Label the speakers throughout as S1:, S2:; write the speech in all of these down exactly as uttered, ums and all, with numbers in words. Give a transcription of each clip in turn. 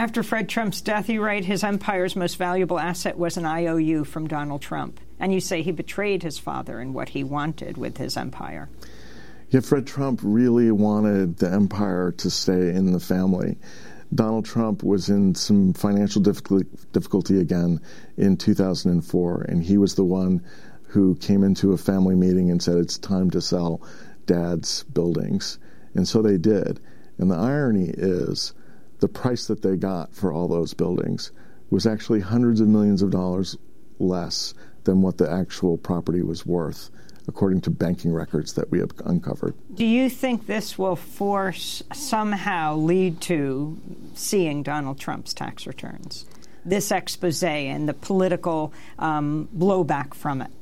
S1: After Fred Trump's death, you write his empire's most valuable asset was an I O U from Donald Trump. And you say he betrayed his father and what he wanted with his empire.
S2: Yeah, Fred Trump really wanted the empire to stay in the family. Donald Trump was in some financial difficulty, difficulty again in two thousand four, and he was the one who came into a family meeting and said, it's time to sell Dad's buildings. And so they did. And the irony is the price that they got for all those buildings was actually hundreds of millions of dollars less than what the actual property was worth, according to banking records that we have uncovered.
S1: Do you think this will force, somehow lead to seeing Donald Trump's tax returns, this expose and the political um, blowback from it?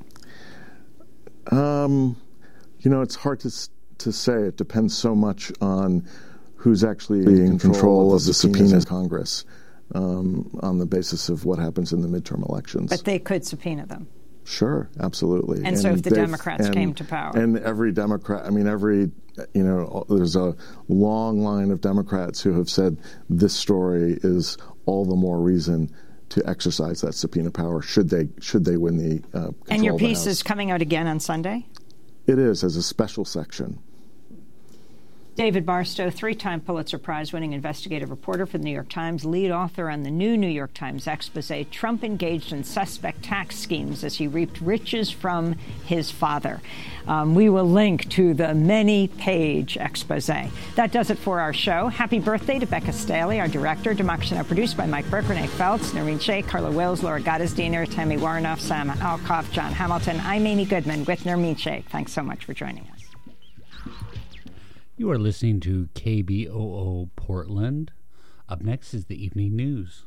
S2: Um, you know, it's hard to to say. It depends so much on who's actually in control, control of the subpoenas in Congress um, on the basis of what happens in the midterm elections.
S1: But they could subpoena them.
S2: Sure, absolutely.
S1: And, and so if the Democrats and, came to power.
S2: And every Democrat, I mean, every, you know, there's a long line of Democrats who have said this story is all the more reason to exercise that subpoena power should they should they win the uh, control
S1: And your
S2: of the
S1: piece
S2: House.
S1: is coming out again on Sunday?
S2: It is, as a special section.
S1: David Barstow, three-time Pulitzer Prize-winning investigative reporter for the New York Times, lead author on the new New York Times expose, Trump engaged in suspect tax schemes as he reaped riches from his father. Um, we will link to the many-page expose. That does it for our show. Happy birthday to Becca Staley, our director. Democracy Now! Produced by Mike Burke, Renee Feltz, Noreen Shea, Carla Wills, Laura Gottesdiener, Tammy Warnoff, Sam Alcoff, John Hamilton. I'm Amy Goodman with Noreen Shea. Thanks so much for joining us.
S3: You are listening to K B O O Portland. Up next is the evening news.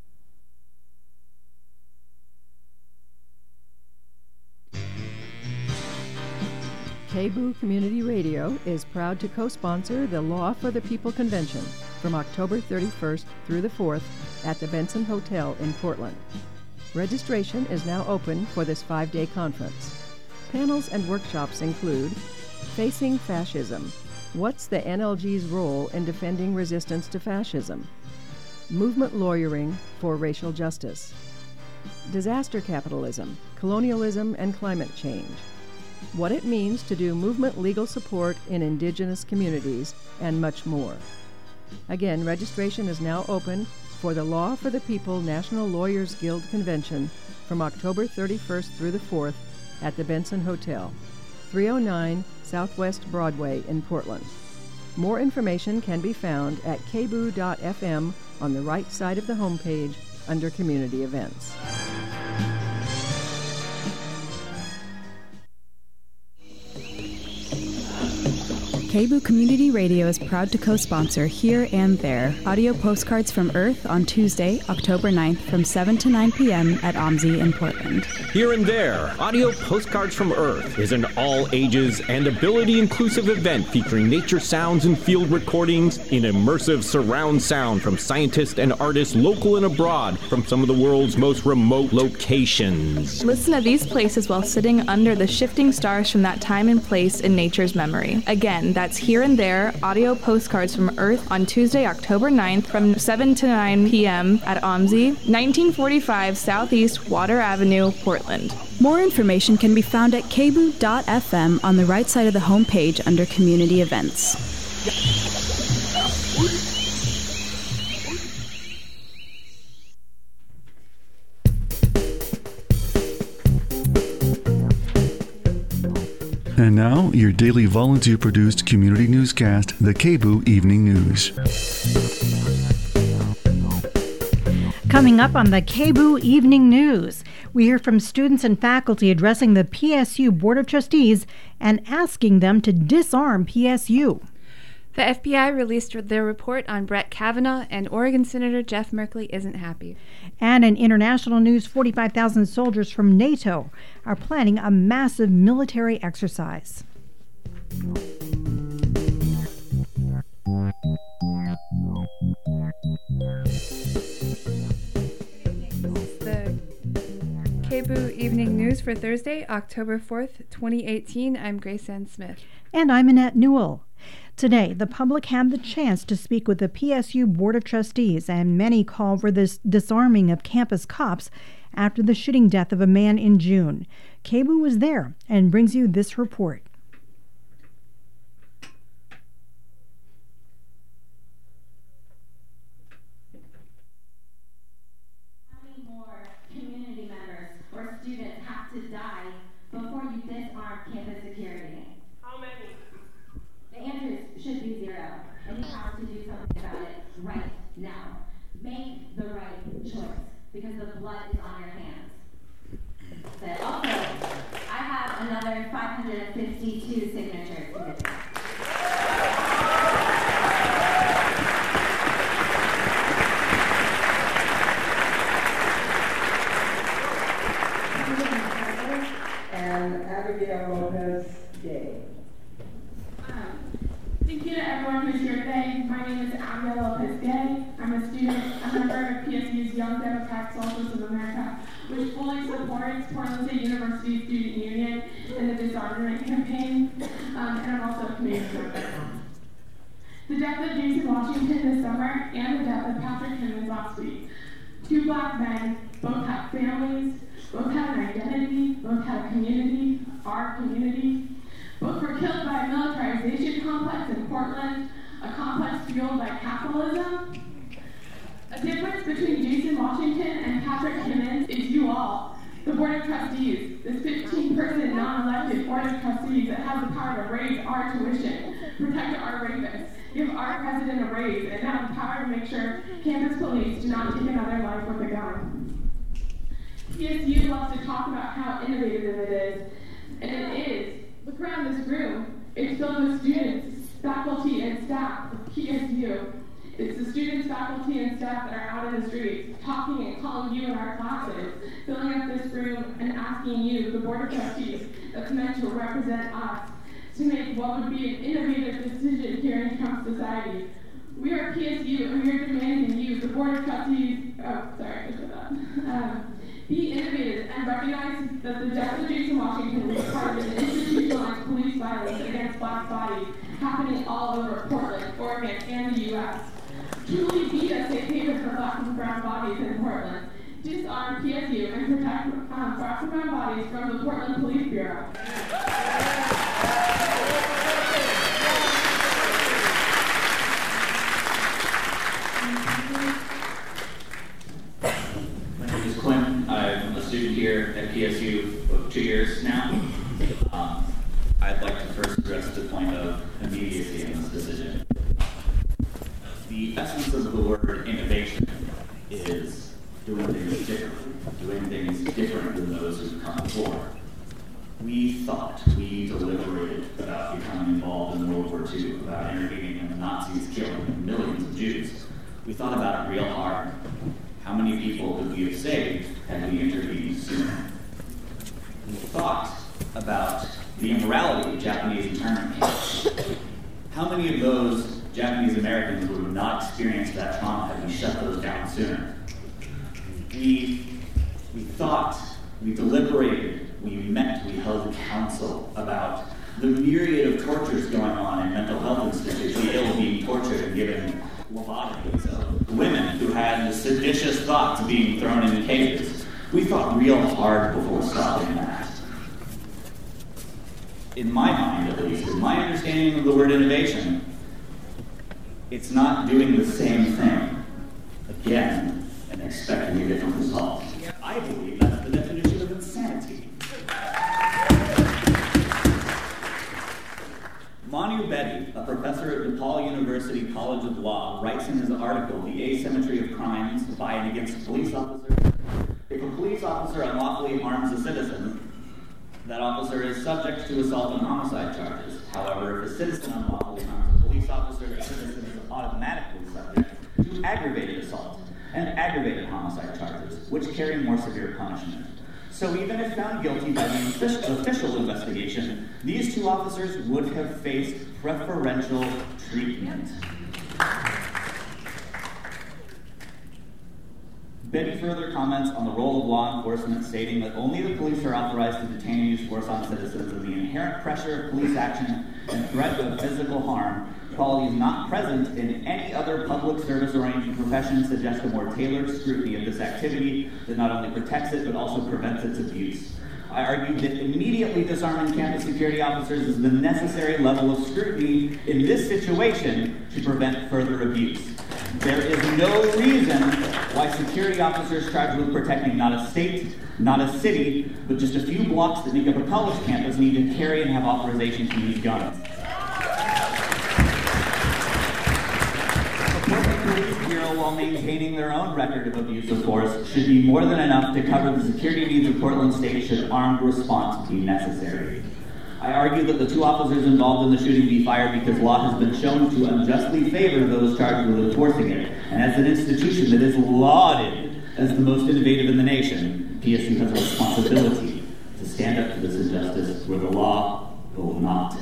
S4: K B O O Community Radio is proud to co-sponsor the Law for the People Convention from October thirty-first through the fourth at the Benson Hotel in Portland. Registration is now open for this five-day conference. Panels and workshops include Facing Fascism. What's the N L G's role in defending resistance to fascism? Movement lawyering for racial justice. Disaster capitalism, colonialism, and climate change. What it means to do movement legal support in indigenous communities, and much more. Again, registration is now open for the Law for the People National Lawyers Guild Convention from October thirty-first through the fourth at the Benson Hotel, three oh nine Southwest Broadway in Portland. More information can be found at k b o o dot f m on the right side of the homepage under Community Events.
S5: K B O O Community Radio is proud to co-sponsor Here and There, audio postcards from Earth on Tuesday, October ninth from seven to nine p.m. at O M S I in Portland.
S6: Here and There, audio postcards from Earth is an all-ages and ability-inclusive event featuring nature sounds and field recordings in immersive surround sound from scientists and artists local and abroad from some of the world's most remote locations.
S7: Listen to these places while sitting under the shifting stars from that time and place in nature's memory. Again, that's Here and There, audio postcards from Earth on Tuesday, October ninth from seven to nine p.m. at O M S I, nineteen forty-five Southeast Water Avenue, Portland.
S5: More information can be found at k b o o dot f m on the right side of the homepage under Community Events.
S8: And now, your daily volunteer-produced community newscast, the K B O O Evening News.
S9: Coming up on the K B O O Evening News, we hear from students and faculty addressing the P S U Board of Trustees and asking them to disarm P S U.
S7: The F B I released their report on Brett Kavanaugh, and Oregon Senator Jeff Merkley isn't happy.
S9: And in international news, forty-five thousand soldiers from NATO are planning a massive military exercise.
S7: The K B O O Evening News for Thursday, October fourth, twenty eighteen. I'm Grace Ann Smith.
S9: And I'm Annette Newell. Today, the public had the chance to speak with the P S U Board of Trustees, and many called for this disarming of campus cops after the shooting death of a man in June. K B O O was there and brings you this report.
S10: How many more community members or students have to die before you disarm campus security? How many? The answer should be zero, and you have to do something about it right now. Make the right choice, because the blood is on your hands. But also, I have another five hundred fifty-two signatures submitted.
S11: And Abigail Lopez Gay.
S12: Um, thank you to everyone who's here today. My name is Abigail Lopez Gay. I'm a student, a member of P S U's Young Democrats Socialists of America, which fully supports Portland State University Student Union in the disarmament campaign, um, and I'm also a community member. The death of Jason Washington this summer and the death of Patrick Timmons last week. Two black men, both have families, both had an identity, both had a community, our community. Both were killed by a militarization complex in Portland, a complex fueled by capitalism. A difference between Jason Washington and Patrick Timmons is you all, the Board of Trustees, this fifteen-person non-elected Board of Trustees that has the power to raise our tuition, protect our rapists, give our president a raise, and have the power to make sure campus police do not take another life with a gun. P S U loves to talk about how innovative it is, and it is. Look around this room. It's filled with students, faculty, and staff of P S U. It's the students, faculty, and staff that are out in the streets, talking and calling you in our classes, filling up this room and asking you, the Board of Trustees, that's meant to represent us, to make what would be an innovative decision here in Trump society. We are P S U, and we are demanding you, the Board of Trustees, oh, sorry, I said that. Um, Be innovative and recognize that the death of Jason Washington was part of an institutionalized police violence against black bodies happening all over Portland, Oregon, and the U S Truly be a safe haven for black and brown bodies in Portland. Disarm P S U and protect um, black and brown bodies from the Portland Police Bureau.
S13: I'm a student here at P S U for two years now. Um, I'd like to first address the point of immediacy in this decision. The essence of the word innovation is doing things differently, doing things different than those who've come before. We thought, we deliberated about becoming involved in World War Two, about intervening in the Nazis killing millions of Jews. We thought about it real hard. How many people could we have saved had we intervened sooner? We thought about the immorality of Japanese internment camps. How many of those Japanese Americans would have not experienced that trauma had we shut those down sooner? We, we thought, we deliberated, we met, we held counsel about the myriad of tortures going on in mental health institutions, the ill being tortured and given lobotomies of women who had seditious thoughts being thrown into cages. We thought real hard before stopping that. In my mind, at least, in my understanding of the word innovation, it's not doing the same thing again and expecting a different result. I believe that's the definition of insanity. Manu Bedi, a professor at DePaul University College of Law, writes in his article, The Asymmetry of Crimes by and Against Police Officers, if a police officer unlawfully harms a citizen, that officer is subject to assault and homicide charges. However, if a citizen unlawfully harms a police officer, the citizen is automatically subject to aggravated assault and aggravated homicide charges, which carry more severe punishment. So even if found guilty by the official investigation, these two officers would have faced preferential treatment. Bedi further comments on the role of law enforcement, stating that only the police are authorized to detain and use force on citizens, and the inherent pressure of police action and threat of physical harm, qualities not present in any other public service-oriented profession, suggest a more tailored scrutiny of this activity that not only protects it, but also prevents its abuse. I argue that immediately disarming campus security officers is the necessary level of scrutiny in this situation to prevent further abuse. There is no reason why security officers charged with protecting not a state, not a city, but just a few blocks that make up a college campus need to carry and have authorization to use guns. Supporting the Police Bureau while maintaining their own record of abuse of force should be more than enough to cover the security needs of Portland State should armed response be necessary. I argue that the two officers involved in the shooting be fired because law has been shown to unjustly favor those charged with enforcing it. And as an institution that is lauded as the most innovative in the nation, P S U has a responsibility to stand up to this injustice where the law will not.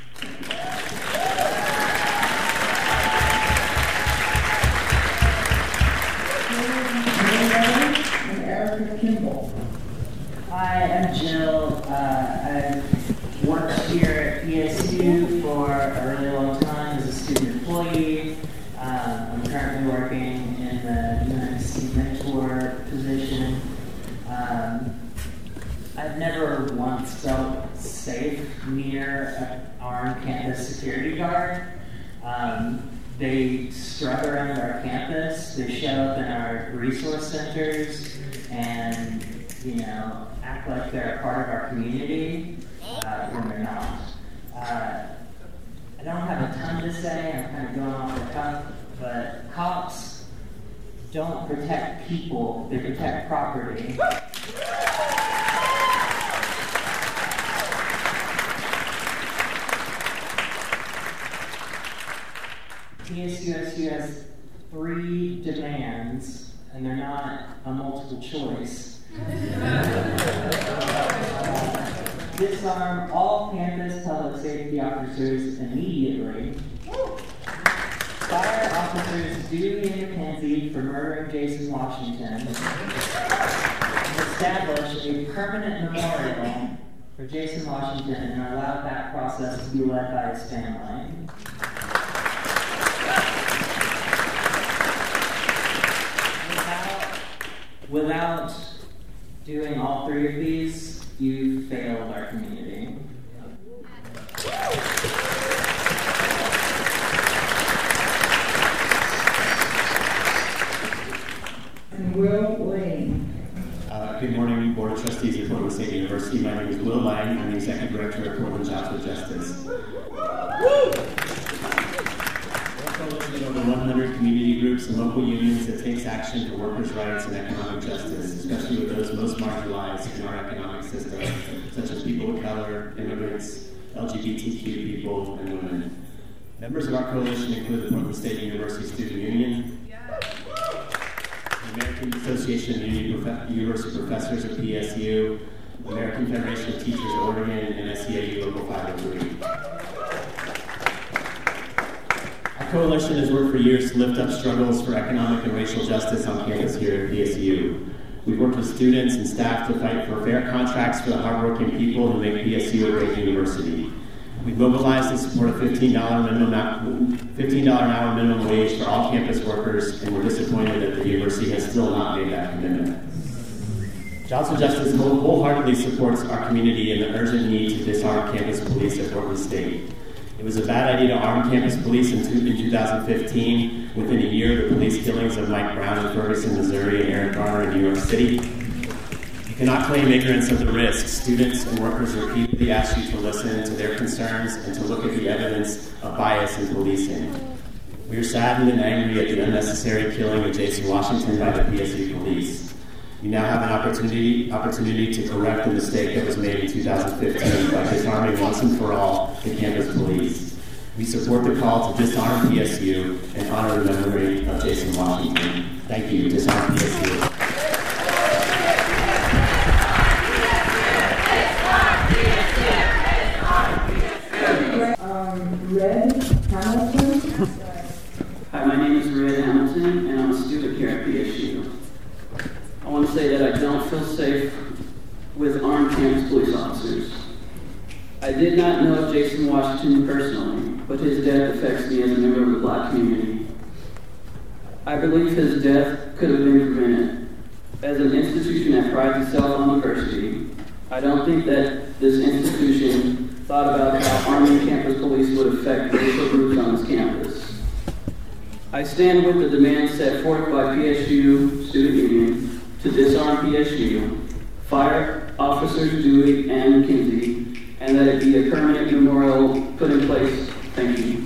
S11: Hi, I'm Jill. Uh, I've worked here at P S U for a really long time as a student employee. Um, I'm currently working in the U N C mentor position. Um, I've never once felt safe near an armed campus security guard. Um, they strut around our campus, they show up in our resource centers, and you know, act like they're a part of our community uh, when they're not. Uh, I don't have a ton to say, I'm kind of going off the cuff, but cops don't protect people, they protect property. P S U S U has three demands, and they're not a multiple choice. Disarm all campus public safety officers immediately. Fire officers Dewey and McKenzie for murdering Jason Washington. And establish a permanent memorial for Jason Washington and allow that process to be led by his family. Without, without doing all three of these, you failed our community. And Will Lane.
S14: Uh, good morning, Board of Trustees at Portland State University. My name is Will Lang. I'm the Executive Director of Portland Jobs for Justice. Over one hundred community groups and local unions that takes action for workers' rights and economic justice, especially with those most marginalized in our economic system, such as people of color, immigrants, L G B T Q people, and women. Members of our coalition include the Portland State University Student Union, the American Association of University Professors of P S U, the American Federation of Teachers of Oregon, and S E A U Local five oh three. Our coalition has worked for years to lift up struggles for economic and racial justice on campus here at P S U. We've worked with students and staff to fight for fair contracts for the hardworking people who make P S U a great university. We've mobilized to support a fifteen dollars minimum, fifteen dollars an hour minimum wage for all campus workers, and we're disappointed that the university has still not made that commitment. Jobs for Justice wholeheartedly supports our community in the urgent need to disarm campus police at Portland State. It was a bad idea to arm campus police in, two, in two thousand fifteen. Within a year, the police killings of Mike Brown in Ferguson, Missouri, and Eric Garner in New York City. You cannot claim ignorance of the risks. Students and workers repeatedly ask you to listen to their concerns and to look at the evidence of bias in policing. We are saddened and angry at the unnecessary killing of Jason Washington by the P S U police. You now have an opportunity, opportunity to correct the mistake that was made in two thousand fifteen by disarming once and for all the campus police. We support the call to disarm P S U and honor the memory of Jason Washington. Thank you. Disarm P S U.
S11: Um, Red Hamilton.
S15: Hi, my name is Red Hamilton, and I'm a student here at P S U. I want to say that I don't feel safe with armed campus police officers. I did not know Jason Washington personally, but his death affects me as a member of the Black community. I believe his death could have been prevented. As an institution that prides itself on diversity, I don't think that this institution thought about how arming campus police would affect racial groups on this campus. I stand with the demands set forth by P S U Student Union to disarm P S U, fire Officers Dewey and McKenzie, and that it be a permanent memorial put in place. Thank you.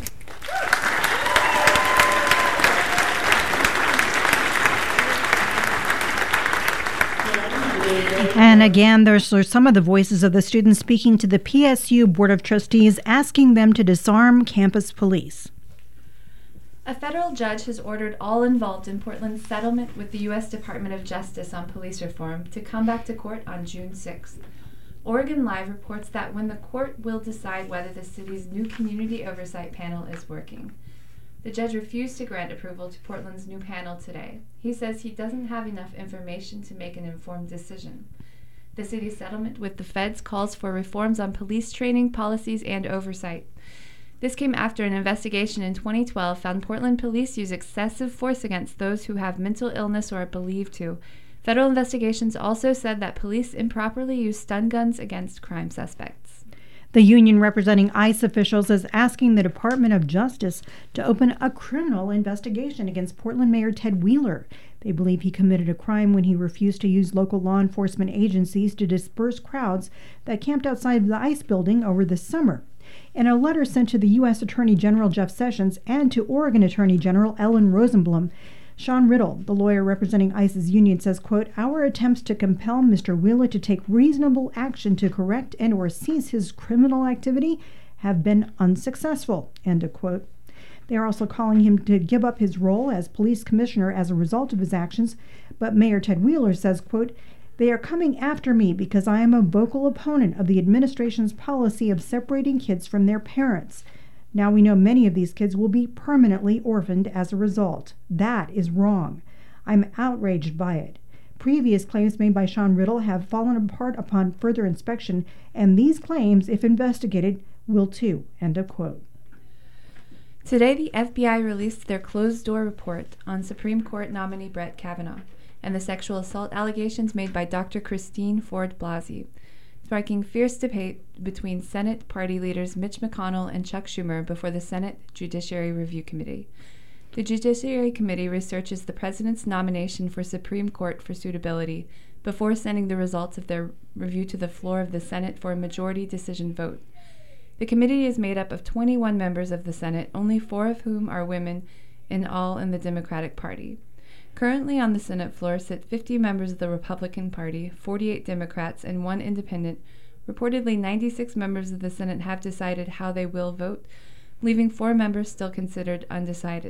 S9: And again, there's some of the voices of the students speaking to the P S U Board of Trustees, asking them to disarm campus police.
S16: A federal judge has ordered all involved in Portland's settlement with the U S Department of Justice on police reform to come back to court on June sixth. Oregon Live reports that when the court will decide whether the city's new community oversight panel is working. The judge refused to grant approval to Portland's new panel today. He says he doesn't have enough information to make an informed decision. The city's settlement with the feds calls for reforms on police training, policies, and oversight. This came after an investigation in twenty twelve found Portland police use excessive force against those who have mental illness or are believed to. Federal investigations also said that police improperly use stun guns against crime suspects.
S9: The union representing ICE officials is asking the Department of Justice to open a criminal investigation against Portland Mayor Ted Wheeler. They believe he committed a crime when he refused to use local law enforcement agencies to disperse crowds that camped outside of the ICE building over the summer. In a letter sent to the U S Attorney General Jeff Sessions and to Oregon Attorney General Ellen Rosenblum, Sean Riddle, the lawyer representing ICE's union, says, quote, "Our attempts to compel Mister Wheeler to take reasonable action to correct and or cease his criminal activity have been unsuccessful," end of quote. They are also calling him to give up his role as police commissioner as a result of his actions, but Mayor Ted Wheeler says, quote, "They are coming after me because I am a vocal opponent of the administration's policy of separating kids from their parents. Now we know many of these kids will be permanently orphaned as a result. That is wrong. I'm outraged by it. Previous claims made by Sean Riddle have fallen apart upon further inspection, and these claims, if investigated, will too," end of quote.
S16: Today, the F B I released their closed-door report on Supreme Court nominee Brett Kavanaugh and the sexual assault allegations made by Doctor Christine Ford Blasey, sparking fierce debate between Senate party leaders Mitch McConnell and Chuck Schumer before the Senate Judiciary Review Committee. The Judiciary Committee researches the president's nomination for Supreme Court for suitability before sending the results of their review to the floor of the Senate for a majority decision vote. The committee is made up of twenty-one members of the Senate, only four of whom are women, and all in the Democratic Party. Currently on the Senate floor sit fifty members of the Republican Party, forty-eight Democrats, and one independent. Reportedly, ninety-six members of the Senate have decided how they will vote, leaving four members still considered undecided.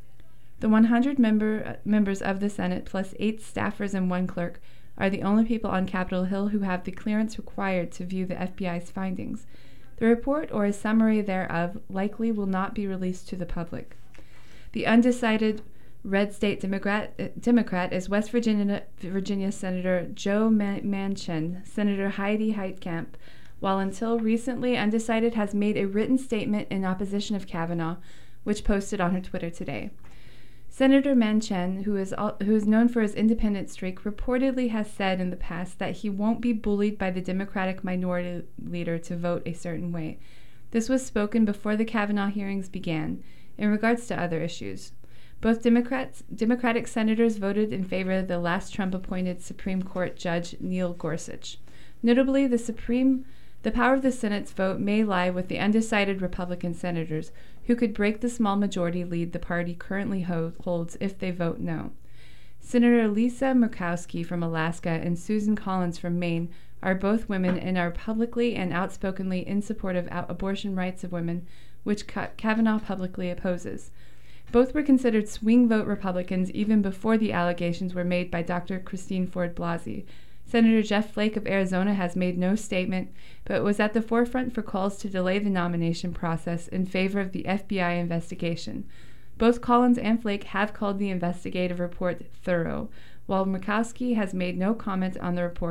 S16: The one hundred member, uh, members of the Senate, plus eight staffers and one clerk, are the only people on Capitol Hill who have the clearance required to view the F B I's findings. The report, or a summary thereof, likely will not be released to the public. The undecided red state Democrat, uh, Democrat is West Virginia, Virginia Senator Joe Manchin. Senator Heidi Heitkamp, while until recently undecided, has made a written statement in opposition of Kavanaugh, which posted on her Twitter today. Senator Manchin, who is, who is known for his independent streak, reportedly has said in the past that he won't be bullied by the Democratic minority leader to vote a certain way. This was spoken before the Kavanaugh hearings began. In regards to other issues, both Democrats, Democratic senators voted in favor of the last Trump-appointed Supreme Court Judge Neil Gorsuch. Notably, the Supreme, the power of the Senate's vote may lie with the undecided Republican senators, who could break the small majority lead the party currently ho- holds if they vote no. Senator Lisa Murkowski from Alaska and Susan Collins from Maine are both women and are publicly and outspokenly in support of out- abortion rights of women, which Ka- Kavanaugh publicly opposes. Both were considered swing vote Republicans even before the allegations were made by Doctor Christine Ford Blasey. Senator Jeff Flake of Arizona has made no statement, but was at the forefront for calls to delay the nomination process in favor of the F B I investigation. Both Collins and Flake have called the investigative report thorough. While Murkowski has made no comment on the report,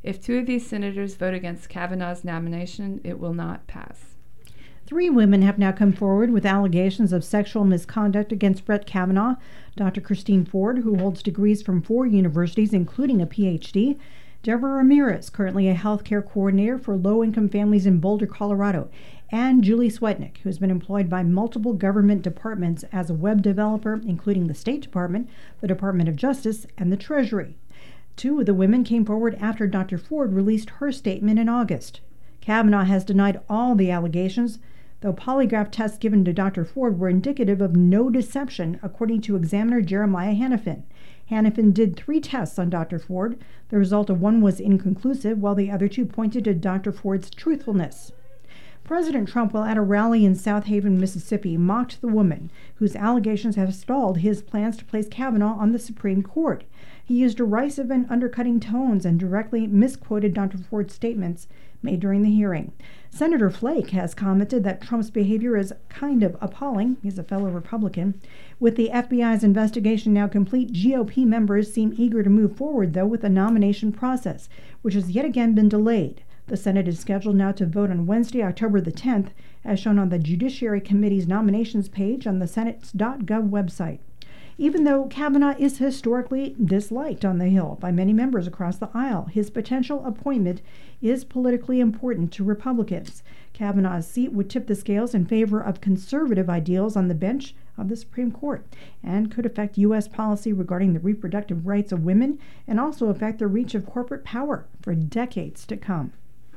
S16: If two of these senators vote against Kavanaugh's nomination, it will not pass.
S9: Three women have now come forward with allegations of sexual misconduct against Brett Kavanaugh. Doctor Christine Ford, who holds degrees from four universities, including a P H D. Deborah Ramirez, currently a healthcare coordinator for low-income families in Boulder, Colorado. And Julie Swetnick, who has been employed by multiple government departments as a web developer, including the State Department, the Department of Justice, and the Treasury. Two of the women came forward after Doctor Ford released her statement in August. Kavanaugh has denied all the allegations, though polygraph tests given to Doctor Ford were indicative of no deception, according to examiner Jeremiah Hanifin. Hanifin did three tests on Doctor Ford. The result of one was inconclusive, while the other two pointed to Doctor Ford's truthfulness. President Trump, while at a rally in South Haven, Mississippi, mocked the woman whose allegations have stalled his plans to place Kavanaugh on the Supreme Court. He used derisive and undercutting tones and directly misquoted Doctor Ford's statements made during the hearing. Senator Flake has commented that Trump's behavior is kind of appalling. He's a fellow Republican. With the F B I's investigation now complete, G O P members seem eager to move forward, though, with the nomination process, which has yet again been delayed. The Senate is scheduled now to vote on Wednesday, October the tenth, as shown on the Judiciary Committee's nominations page on the Senate's .gov website. Even though Kavanaugh is historically disliked on the Hill by many members across the aisle, his potential appointment is politically important to Republicans. Kavanaugh's seat would tip the scales in favor of conservative ideals on the bench of the Supreme Court and could affect U S policy regarding the reproductive rights of women and also affect the reach of corporate power for decades to come.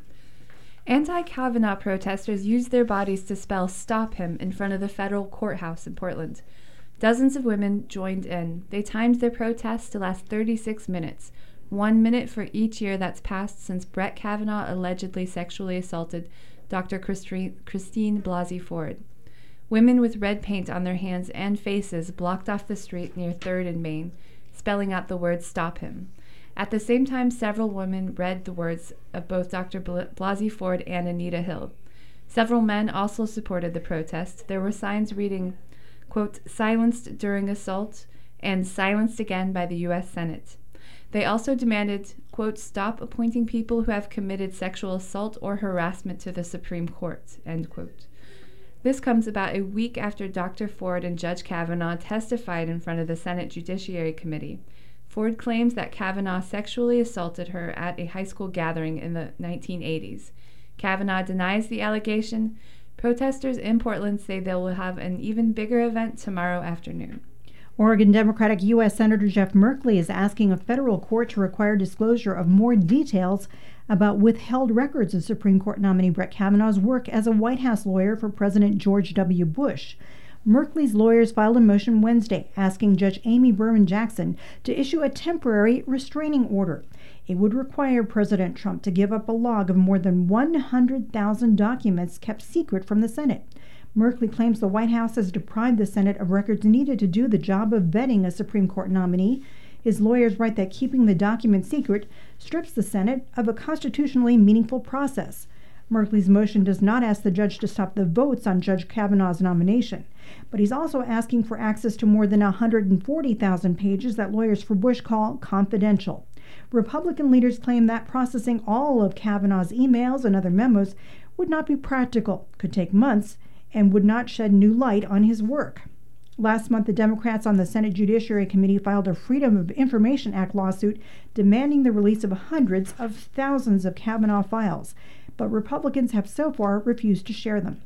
S16: Anti-Kavanaugh protesters used their bodies to spell "Stop Him" in front of the federal courthouse in Portland. Dozens of women joined in. They timed their protests to last thirty-six minutes, one minute for each year that's passed since Brett Kavanaugh allegedly sexually assaulted Doctor Christine Blasey Ford. Women with red paint on their hands and faces blocked off the street near third and Main, spelling out the words "Stop Him." At the same time, several women read the words of both Doctor Blasey Ford and Anita Hill. Several men also supported the protest. There were signs reading, quote, "Silenced during assault," and "Silenced again by the U S Senate." They also demanded, quote, "Stop appointing people who have committed sexual assault or harassment to the Supreme Court," end quote. This comes about a week after Doctor Ford and Judge Kavanaugh testified in front of the Senate Judiciary Committee. Ford claims that Kavanaugh sexually assaulted her at a high school gathering in the nineteen eighties. Kavanaugh denies the allegation. Protesters in Portland say they will have an even bigger event tomorrow afternoon.
S9: Oregon Democratic U S Senator Jeff Merkley is asking a federal court to require disclosure of more details about withheld records of Supreme Court nominee Brett Kavanaugh's work as a White House lawyer for President George W. Bush. Merkley's lawyers filed a motion Wednesday asking Judge Amy Berman Jackson to issue a temporary restraining order. It would require President Trump to give up a log of more than one hundred thousand documents kept secret from the Senate. Merkley claims the White House has deprived the Senate of records needed to do the job of vetting a Supreme Court nominee. His lawyers write that keeping the document secret strips the Senate of a constitutionally meaningful process. Merkley's motion does not ask the judge to stop the votes on Judge Kavanaugh's nomination, but he's also asking for access to more than one hundred forty thousand pages that lawyers for Bush call confidential. Republican leaders claim that processing all of Kavanaugh's emails and other memos would not be practical, could take months, and would not shed new light on his work. Last month, the Democrats on the Senate Judiciary Committee filed a Freedom of Information Act lawsuit demanding the release of hundreds of thousands of Kavanaugh files, but Republicans have so far refused to share them.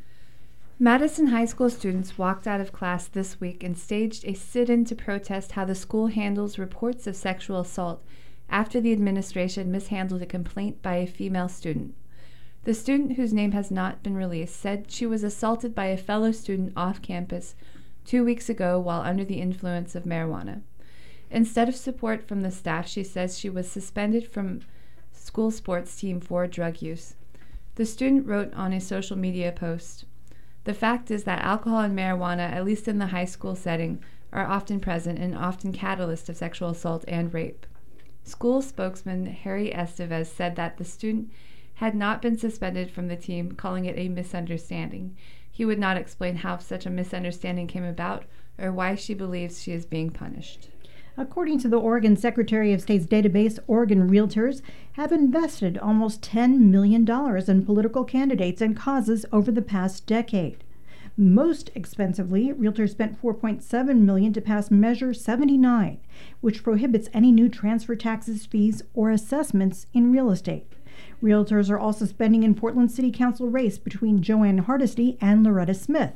S16: Madison High School students walked out of class this week and staged a sit-in to protest how the school handles reports of sexual assault after the administration mishandled a complaint by a female student. The student, whose name has not been released, said she was assaulted by a fellow student off campus two weeks ago while under the influence of marijuana. Instead of support from the staff, she says she was suspended from school sports team for drug use. The student wrote on a social media post, "The fact is that alcohol and marijuana, at least in the high school setting, are often present and often catalysts of sexual assault and rape." School spokesman Harry Estevez said that the student had not been suspended from the team, calling it a misunderstanding. He would not explain how such a misunderstanding came about or why she believes she is being punished.
S9: According to the Oregon Secretary of State's database, Oregon realtors have invested almost ten million dollars in political candidates and causes over the past decade. Most expensively, realtors spent four point seven million dollars to pass Measure seventy-nine, which prohibits any new transfer taxes, fees, or assessments in real estate. Realtors are also spending in Portland City Council race between Joanne Hardesty and Loretta Smith.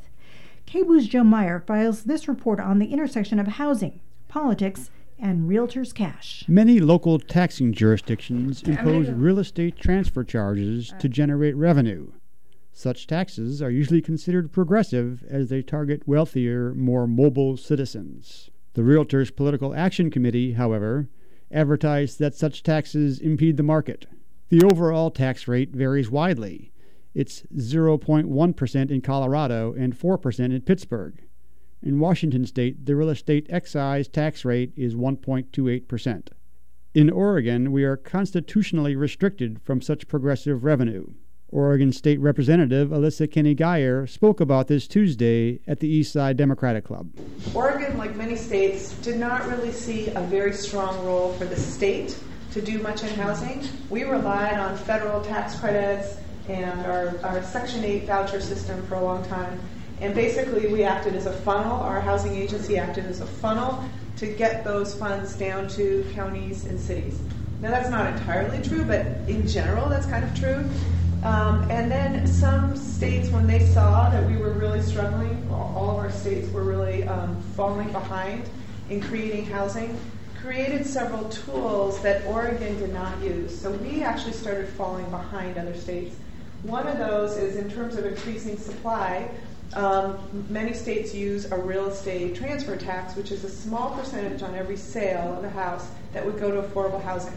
S9: K B O O's Joe Meyer files this report on the intersection of housing, politics, and realtors' cash.
S17: Many local taxing jurisdictions impose real estate transfer charges to generate revenue. Such taxes are usually considered progressive as they target wealthier, more mobile citizens. The Realtors Political Action Committee, however, advertised that such taxes impede the market. The overall tax rate varies widely. It's zero point one percent in Colorado and four percent in Pittsburgh. In Washington state, the real estate excise tax rate is one point two eight percent. In Oregon, we are constitutionally restricted from such progressive revenue. Oregon State Representative Alyssa Kinney-Geyer spoke about this Tuesday at the Eastside Democratic Club.
S18: Oregon, like many states, did not really see a very strong role for the state to do much in housing. We relied on federal tax credits and our, our Section eight voucher system for a long time. And basically, we acted as a funnel. Our housing agency acted as a funnel to get those funds down to counties and cities. Now, that's not entirely true, but in general, that's kind of true. Um, and then some states, when they saw that we were really struggling, all of our states were really um, falling behind in creating housing, created several tools that Oregon did not use. So we actually started falling behind other states. One of those is in terms of increasing supply. Um, many states use a real estate transfer tax, which is a small percentage on every sale of a house that would go to affordable housing.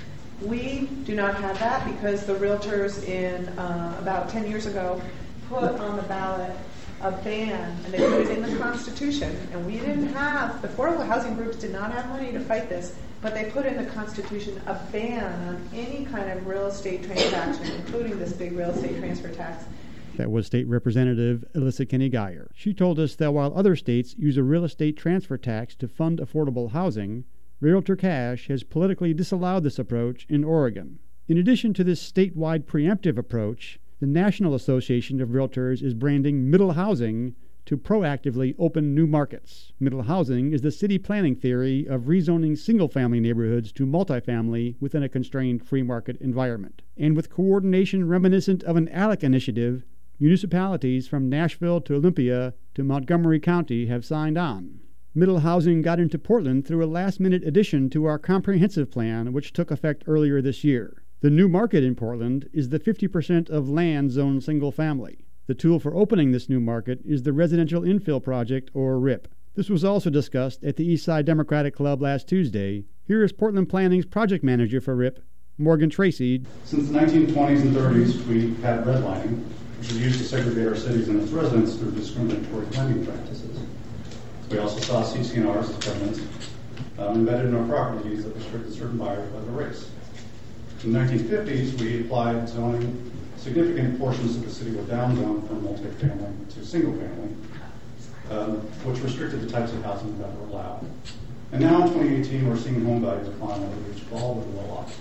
S18: We do not have that because the realtors in uh, about ten years ago put on the ballot a ban, and they put it in the Constitution. And we didn't have, the affordable housing groups did not have money to fight this, but they put in the Constitution a ban on any kind of real estate transaction, including this big real estate transfer tax.
S17: That was State Representative Alyssa Kinney-Geyer. She told us that while other states use a real estate transfer tax to fund affordable housing, Realtor Cash has politically disallowed this approach in Oregon. In addition to this statewide preemptive approach, the National Association of Realtors is branding middle housing to proactively open new markets. Middle housing is the city planning theory of rezoning single-family neighborhoods to multifamily within a constrained free market environment. And with coordination reminiscent of an ALEC initiative, municipalities from Nashville to Olympia to Montgomery County have signed on. Middle housing got into Portland through a last-minute addition to our comprehensive plan, which took effect earlier this year. The new market in Portland is the fifty percent of land zoned single-family. The tool for opening this new market is the Residential Infill Project, or R I P. This was also discussed at the Eastside Democratic Club last Tuesday. Here is Portland Planning's project manager for R I P, Morgan Tracy.
S19: Since the nineteen twenties and thirties, we had redlining, which was used to segregate our cities and its residents through discriminatory lending practices. We also saw C C N Rs as covenants um, embedded in our properties that restricted certain buyers by their race. In the nineteen fifties, we applied zoning. Significant portions of the city were downzoned from multifamily to single-family, um, which restricted the types of housing that were allowed. And now in twenty eighteen, we're seeing home values climb at a reach all over the law.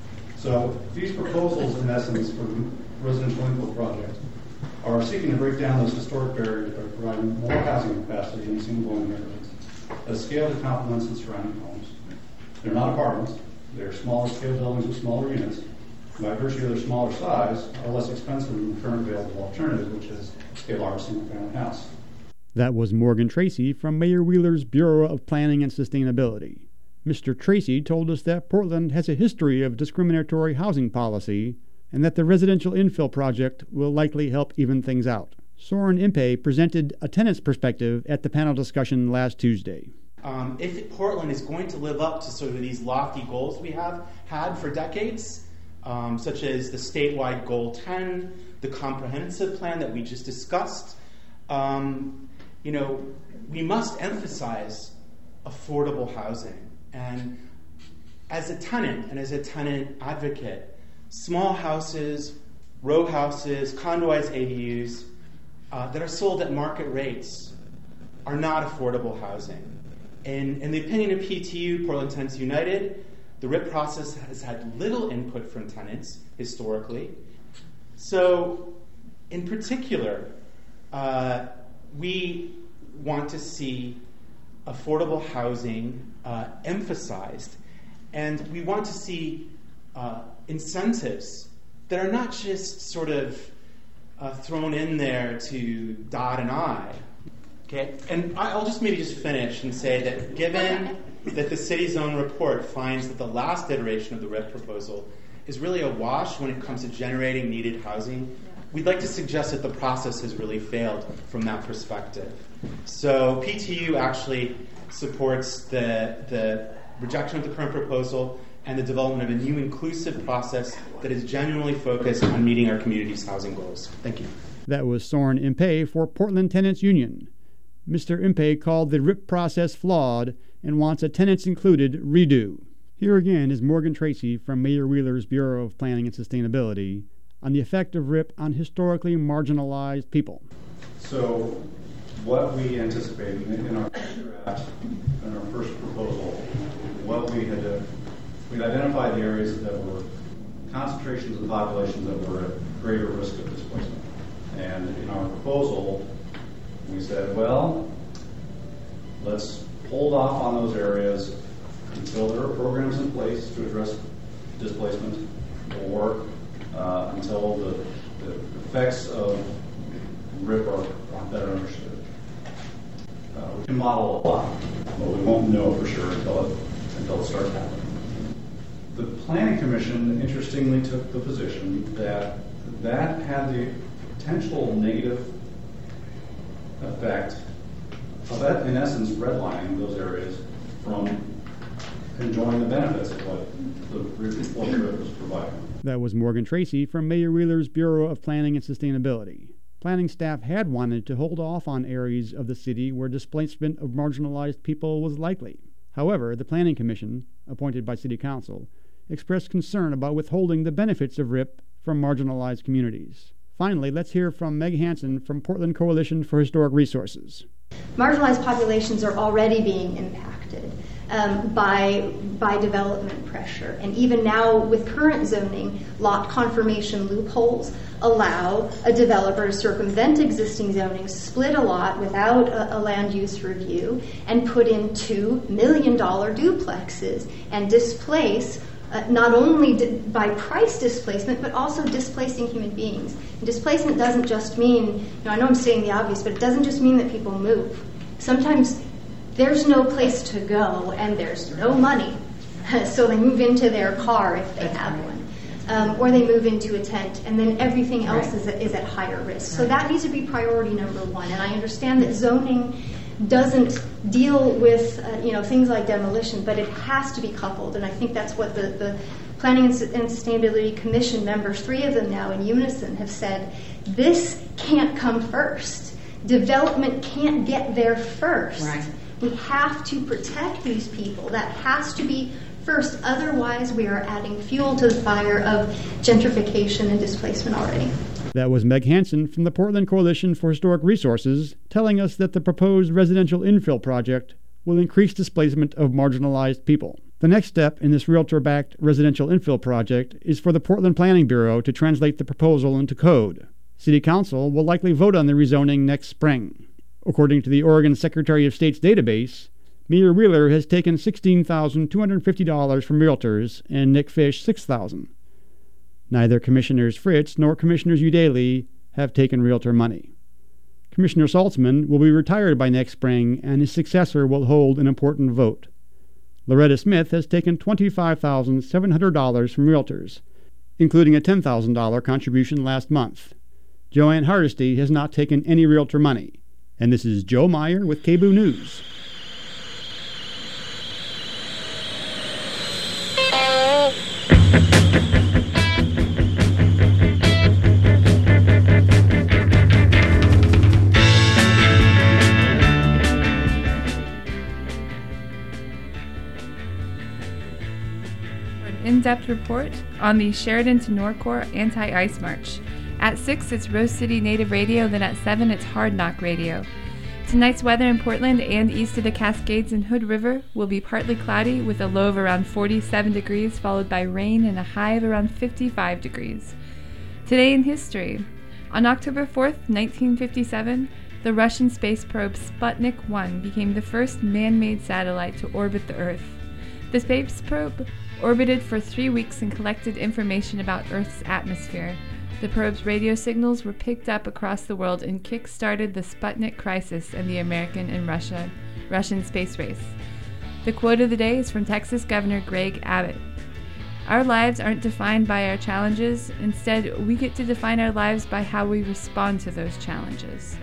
S19: So these proposals, in essence, for the residential infill project are seeking to break down those historic barriers by providing more housing capacity in single-dwelling neighborhoods at a scale that complements the surrounding homes. They're not apartments. They're smaller-scale buildings with smaller units. By virtue of their smaller size, are less expensive than the current available alternative, which is a large single-family house.
S17: That was Morgan Tracy from Mayor Wheeler's Bureau of Planning and Sustainability. Mister Tracy told us that Portland has a history of discriminatory housing policy and that the residential infill project will likely help even things out. Soren Impey presented a tenant's perspective at the panel discussion last Tuesday.
S20: Um, if Portland is going to live up to sort of these lofty goals we have had for decades, um, such as the statewide Goal ten, the comprehensive plan that we just discussed, um, you know, we must emphasize affordable housing. And as a tenant and as a tenant advocate, small houses, row houses, condoized A D Us uh, that are sold at market rates are not affordable housing. in, in the opinion of P T U, Portland Tenants United, the R I P process has had little input from tenants historically. So, in particular, uh, we want to see affordable housing uh, emphasized, and we want to see uh, incentives that are not just sort of uh, thrown in there to dot an I. Okay, and I'll just maybe just finish and say that given that the city's own report finds that the last iteration of the R I P proposal is really a wash when it comes to generating needed housing, we'd like to suggest that the process has really failed from that perspective. So P T U actually supports the, the rejection of the current proposal and the development of a new inclusive process that is genuinely focused on meeting our community's housing goals. Thank you.
S17: That was Soren Impey for Portland Tenants Union. Mister Impey called the R I P process flawed and wants a tenants included redo. Here again is Morgan Tracy from Mayor Wheeler's Bureau of Planning and Sustainability on the effect of R I P on historically marginalized people.
S19: So what we anticipated in our draft, in our first proposal, what we had to, we'd identified the areas that were concentrations of populations that were at greater risk of displacement. And in our proposal, we said, well, let's hold off on those areas until there are programs in place to address displacement, or uh, until the, the effects of R I P are, are better understood. Uh, we can model a lot, but we won't know for sure until it, until it starts happening. The Planning Commission, interestingly, took the position that that had the potential negative effect of that, in essence, redlining those areas from enjoying the benefits of what the what R I P was providing.
S17: That was Morgan Tracy from Mayor Wheeler's Bureau of Planning and Sustainability. Planning staff had wanted to hold off on areas of the city where displacement of marginalized people was likely. However, the Planning Commission, appointed by City Council, expressed concern about withholding the benefits of R I P from marginalized communities. Finally, let's hear from Meg Hansen from Portland Coalition for Historic Resources.
S21: Marginalized populations are already being impacted um, by, by development pressure. And even now, with current zoning, lot confirmation loopholes allow a developer to circumvent existing zoning, split a lot without a, a land use review, and put in two million dollar duplexes and displace Uh, not only di- by price displacement, but also displacing human beings. And displacement doesn't just mean, you know, I know I'm saying the obvious, but it doesn't just mean that people move. Sometimes there's no place to go and there's no money, so they move into their car if they have one, um, or they move into a tent, and then everything else right. is, at, is at higher risk. So that needs to be priority number one. And I understand that zoning doesn't deal with uh, you know things like demolition, but it has to be coupled, and I think that's what the, the Planning and, and Sustainability Commission members, three of them now in unison, have said. This can't come first. Development can't get there first. Right. We have to protect these people. That has to be first. Otherwise, we are adding fuel to the fire of gentrification and displacement already.
S17: That was Meg Hansen from the Portland Coalition for Historic Resources telling us that the proposed residential infill project will increase displacement of marginalized people. The next step in this realtor-backed residential infill project is for the Portland Planning Bureau to translate the proposal into code. City Council will likely vote on the rezoning next spring. According to the Oregon Secretary of State's database, Mayor Wheeler has taken sixteen thousand two hundred fifty dollars from realtors and Nick Fish six thousand dollars. Neither Commissioners Fritz nor Commissioners Udaley have taken realtor money. Commissioner Saltzman will be retired by next spring, and his successor will hold an important vote. Loretta Smith has taken twenty-five thousand seven hundred dollars from realtors, including a ten thousand dollars contribution last month. Joanne Hardesty has not taken any realtor money. And this is Joe Meyer with K B O O News.
S16: In-depth report on the Sheridan to Norcor Anti-Ice March. At six, it's Rose City Native Radio, then at seven, it's Hard Knock Radio. Tonight's weather in Portland and east of the Cascades and Hood River will be partly cloudy with a low of around forty-seven degrees, followed by rain and a high of around fifty-five degrees. Today in history. On October fourth, nineteen fifty-seven, the Russian space probe Sputnik one became the first man-made satellite to orbit the Earth. The space probe orbited for three weeks and collected information about Earth's atmosphere. The probe's radio signals were picked up across the world and kick-started the Sputnik crisis and the American and Russia, Russian space race. The quote of the day is from Texas Governor Greg Abbott. Our lives aren't defined by our challenges. Instead, we get to define our lives by how we respond to those challenges.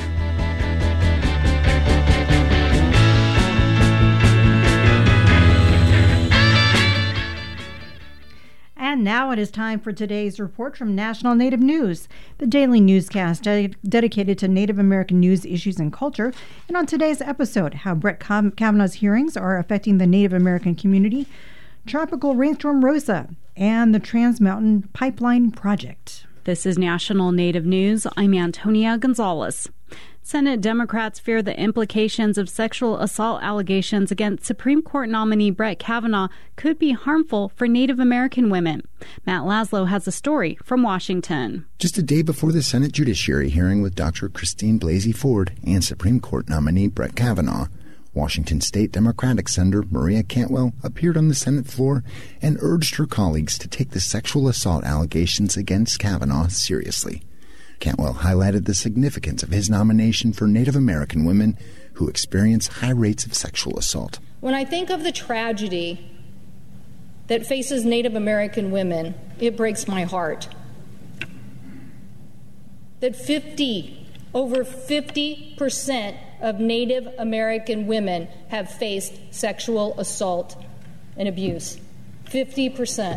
S9: And now it is time for today's report from National Native News, the daily newscast de- dedicated to Native American news, issues, and culture. And on today's episode, how Brett Kavanaugh's hearings are affecting the Native American community, Tropical Rainstorm Rosa, and the Trans Mountain Pipeline Project.
S2: This is National Native News. I'm Antonia Gonzalez. Senate Democrats fear the implications of sexual assault allegations against Supreme Court nominee Brett Kavanaugh could be harmful for Native American women. Matt Laszlo has a story from Washington.
S22: Just a day before the Senate Judiciary hearing with Doctor Christine Blasey Ford and Supreme Court nominee Brett Kavanaugh, Washington State Democratic Senator Maria Cantwell appeared on the Senate floor and urged her colleagues to take the sexual assault allegations against Kavanaugh seriously. Cantwell highlighted the significance of his nomination for Native American women who experience high rates of sexual assault.
S23: When I think of the tragedy that faces Native American women, it breaks my heart. That fifty, over fifty percent of Native American women have faced sexual assault and abuse. fifty percent.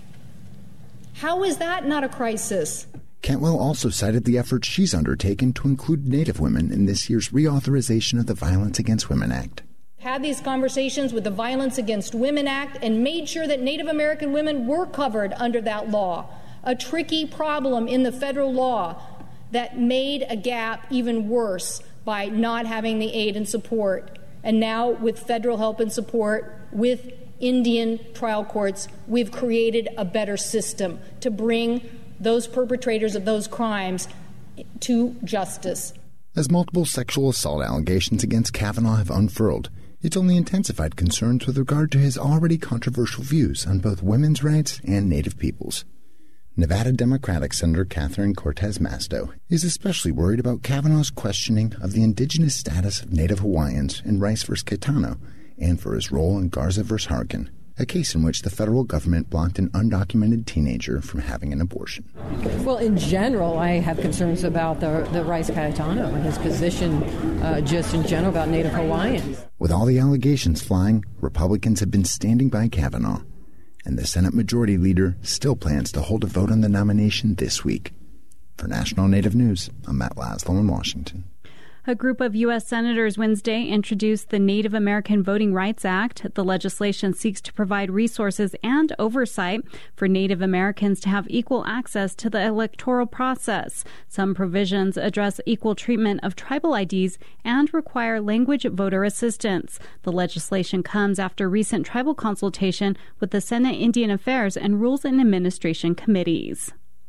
S23: How is that not a crisis?
S22: Cantwell also cited the efforts she's undertaken to include Native women in this year's reauthorization of the Violence Against Women Act.
S23: Had these conversations with the Violence Against Women Act and made sure that Native American women were covered under that law. A tricky problem in the federal law that made a gap even worse by not having the aid and support. And now with federal help and support, with Indian trial courts, we've created a better system to bring those perpetrators of those crimes to justice.
S22: As multiple sexual assault allegations against Kavanaugh have unfurled, it's only intensified concerns with regard to his already controversial views on both women's rights and Native peoples. Nevada Democratic Senator Catherine Cortez Masto is especially worried about Kavanaugh's questioning of the indigenous status of Native Hawaiians in Rice versus Caetano and for his role in Garza versus Harkin, a case in which the federal government blocked an undocumented teenager from having an abortion.
S24: Well, in general, I have concerns about the, the Rice Caetano and his position uh, just in general about Native Hawaiians.
S22: With all the allegations flying, Republicans have been standing by Kavanaugh, and the Senate Majority Leader still plans to hold a vote on the nomination this week. For National Native News, I'm Matt Laszlo in Washington.
S2: A group of U S senators Wednesday introduced the Native American Voting Rights Act. The legislation seeks to provide resources and oversight for Native Americans to have equal access to the electoral process. Some provisions address equal treatment of tribal I Ds and require language voter assistance. The legislation comes after recent tribal consultation with the Senate Indian Affairs and Rules and Administration committees.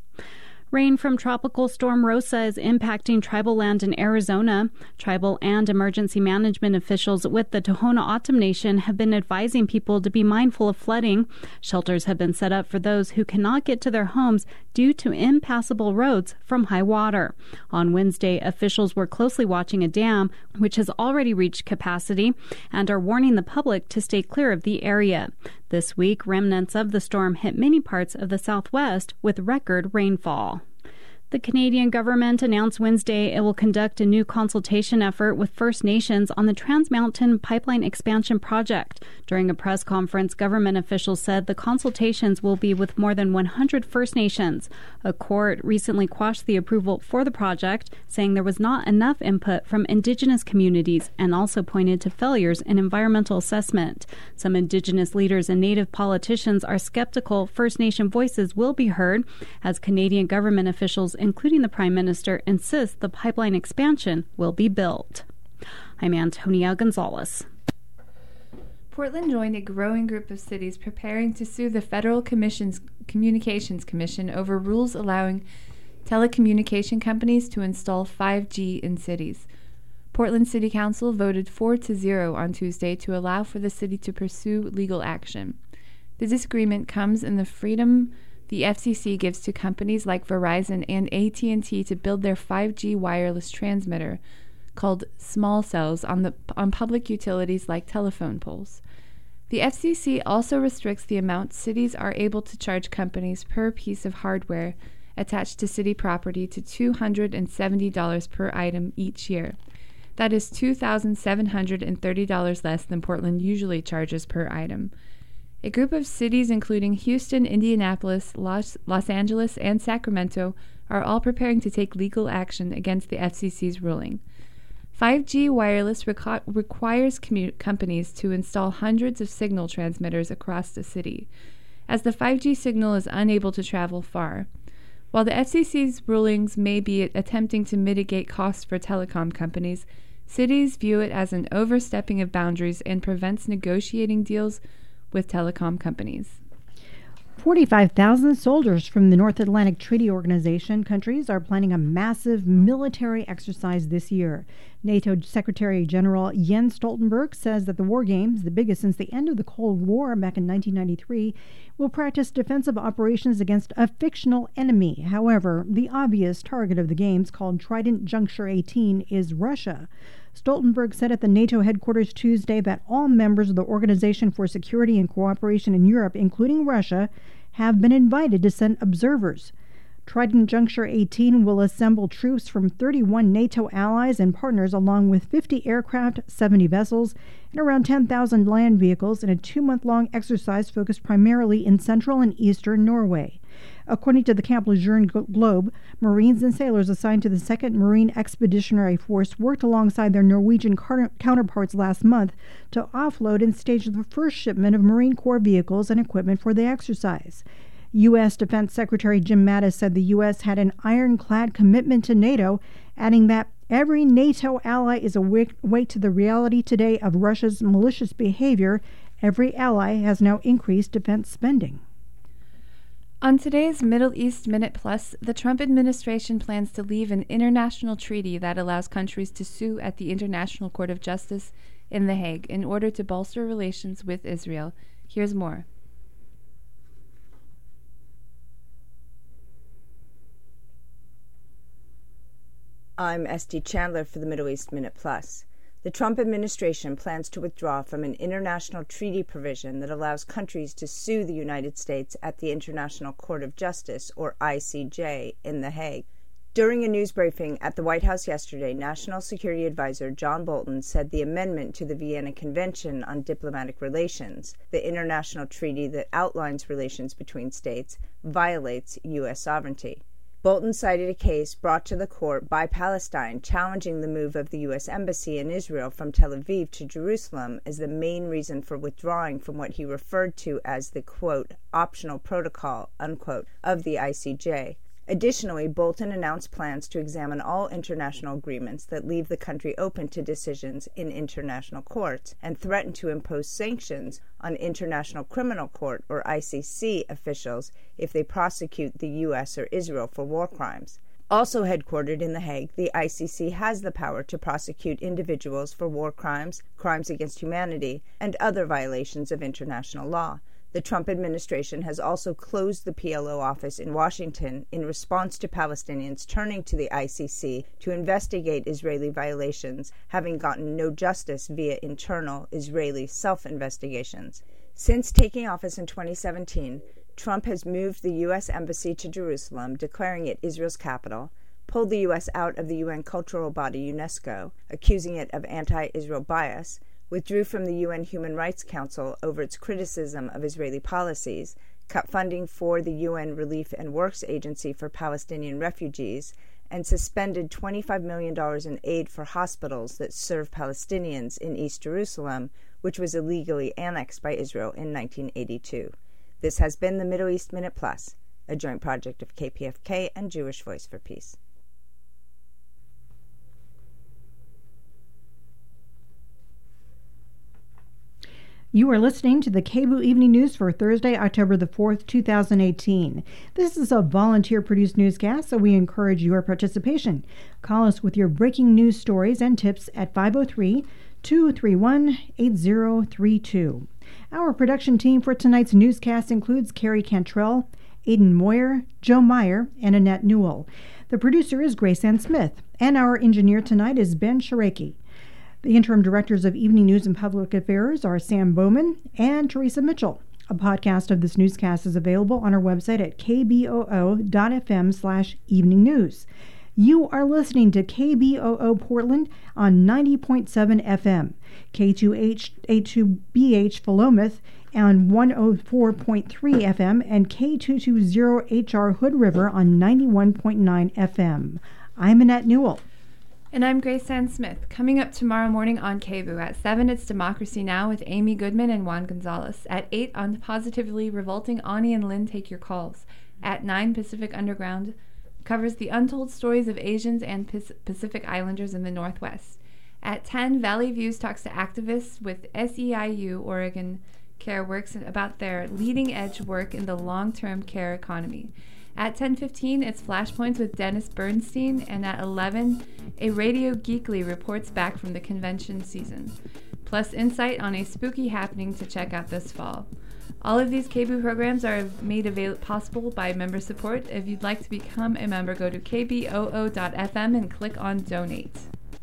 S2: Rain from Tropical Storm Rosa is impacting tribal land in Arizona. Tribal and emergency management officials with the Tohono O'odham Nation have been advising people to be mindful of flooding. Shelters have been set up for those who cannot get to their homes due to impassable roads from high water. On Wednesday, officials were closely watching a dam, which has already reached capacity, and are warning the public to stay clear of the area. This week, remnants of the storm hit many parts of the Southwest with record rainfall. The Canadian government announced Wednesday it will conduct a new consultation effort with First Nations on the Trans Mountain Pipeline Expansion Project. During a press conference, government officials said the consultations will be with more than one hundred First Nations. A court recently quashed the approval for the project, saying there was not enough input from Indigenous communities, and also pointed to failures in environmental assessment. Some Indigenous leaders and Native politicians are skeptical First Nation voices will be heard, as Canadian government officials, including the Prime Minister, insist the pipeline expansion will be built. I'm Antonia Gonzalez.
S16: Portland joined a growing group of cities preparing to sue the Federal Commission's Communications Commission over rules allowing telecommunication companies to install five G in cities. Portland City Council voted four to zero on Tuesday to allow for the city to pursue legal action. The disagreement comes in the freedom the F C C gives to companies like Verizon and A T and T to build their five G wireless transmitter, called small cells, on the on public utilities like telephone poles. The F C C also restricts the amount cities are able to charge companies per piece of hardware attached to city property to two hundred seventy dollars per item each year. That is two thousand seven hundred thirty dollars less than Portland usually charges per item. A group of cities, including Houston, Indianapolis, Los, Los Angeles, and Sacramento, are all preparing to take legal action against the F C C's ruling. five G wireless reco- requires commu- companies to install hundreds of signal transmitters across the city, as the five G signal is unable to travel far. While the F C C's rulings may be attempting to mitigate costs for telecom companies, cities view it as an overstepping of boundaries and prevents negotiating deals with telecom companies.
S9: forty-five thousand soldiers from the North Atlantic Treaty Organization countries are planning a massive military exercise this year. NATO Secretary General Jens Stoltenberg says that the war games, the biggest since the end of the Cold War back in nineteen ninety-three, will practice defensive operations against a fictional enemy. However, the obvious target of the games, called Trident Juncture eighteen, is Russia. Stoltenberg said at the NATO headquarters Tuesday that all members of the Organization for Security and Cooperation in Europe, including Russia, have been invited to send observers. Trident Juncture eighteen will assemble troops from thirty-one NATO allies and partners, along with fifty aircraft, seventy vessels, and around ten thousand land vehicles in a two-month-long exercise focused primarily in central and eastern Norway. According to the Camp Lejeune Globe, Marines and sailors assigned to the second Marine Expeditionary Force worked alongside their Norwegian car- counterparts last month to offload and stage the first shipment of Marine Corps vehicles and equipment for the exercise. U S Defense Secretary Jim Mattis said the U S had an ironclad commitment to NATO, adding that every NATO ally is awake, awake to the reality today of Russia's malicious behavior. Every ally has now increased defense spending.
S16: On today's Middle East Minute Plus, the Trump administration plans to leave an international treaty that allows countries to sue at the International Court of Justice in The Hague in order to bolster relations with Israel. Here's more.
S1: I'm Esty Chandler for the Middle East Minute Plus. The Trump administration plans to withdraw from an international treaty provision that allows countries to sue the United States at the International Court of Justice, or I C J, in The Hague. During a news briefing at the White House yesterday, National Security Advisor John Bolton said the amendment to the Vienna Convention on Diplomatic Relations, the international treaty that outlines relations between states, violates U S sovereignty. Bolton cited a case brought to the court by Palestine challenging the move of the U S Embassy in Israel from Tel Aviv to Jerusalem as the main reason for withdrawing from what he referred to as the, quote, optional protocol, unquote, of the I C J. Additionally, Bolton announced plans to examine all international agreements that leave the country open to decisions in international courts and threatened to impose sanctions on International Criminal Court, or I C C, officials if they prosecute the U S or Israel for war crimes. Also headquartered in The Hague, the I C C has the power to prosecute individuals for war crimes, crimes against humanity, and other violations of international law. The Trump administration has also closed the P L O office in Washington in response to Palestinians turning to the I C C to investigate Israeli violations, having gotten no justice via internal Israeli self-investigations. Since taking office in twenty seventeen, Trump has moved the U S Embassy to Jerusalem, declaring it Israel's capital, pulled the U S out of the U N cultural body UNESCO, accusing it of anti-Israel bias, withdrew from the U N Human Rights Council over its criticism of Israeli policies, cut funding for the U N Relief and Works Agency for Palestinian refugees, and suspended twenty-five million dollars in aid for hospitals that serve Palestinians in East Jerusalem, which was illegally annexed by Israel in nineteen eighty-two. This has been the Middle East Minute Plus, a joint project of K P F K and Jewish Voice for Peace.
S9: You are listening to the K B O O Evening News for Thursday, October the fourth, two thousand eighteen. This is a volunteer-produced newscast, so we encourage your participation. Call us with your breaking news stories and tips at five oh three, two three one, eight oh three two. Our production team for tonight's newscast includes Carrie Cantrell, Aidan Moyer, Joe Meyer, and Annette Newell. The producer is Grace Ann Smith, and our engineer tonight is Ben Sharaki. The interim directors of Evening News and Public Affairs are Sam Bowman and Teresa Mitchell. A podcast of this newscast is available on our website at k b o o dot f m slash evening news. You are listening to K B O O Portland on ninety point seven F M, K two H A two B H Philomath on one oh four point three F M, and K two twenty H R Hood River on ninety-one point nine F M. I'm Annette Newell.
S16: And I'm Grace Ann Smith. Coming up tomorrow morning on K B O O at seven, it's Democracy Now! With Amy Goodman and Juan Gonzalez. At eight, on Positively Revolting, Ani and Lynn take your calls. At nine, Pacific Underground covers the untold stories of Asians and Pacific Islanders in the Northwest. At ten, Valley Views talks to activists with S E I U Oregon Care Works about their leading-edge work in the long-term care economy. At ten fifteen, it's Flashpoints with Dennis Bernstein, and at eleven, a Radio Geekly reports back from the convention season, plus insight on a spooky happening to check out this fall. All of these K B O O programs are made available possible by member support. If you'd like to become a member, go to k b o o dot f m and click on Donate.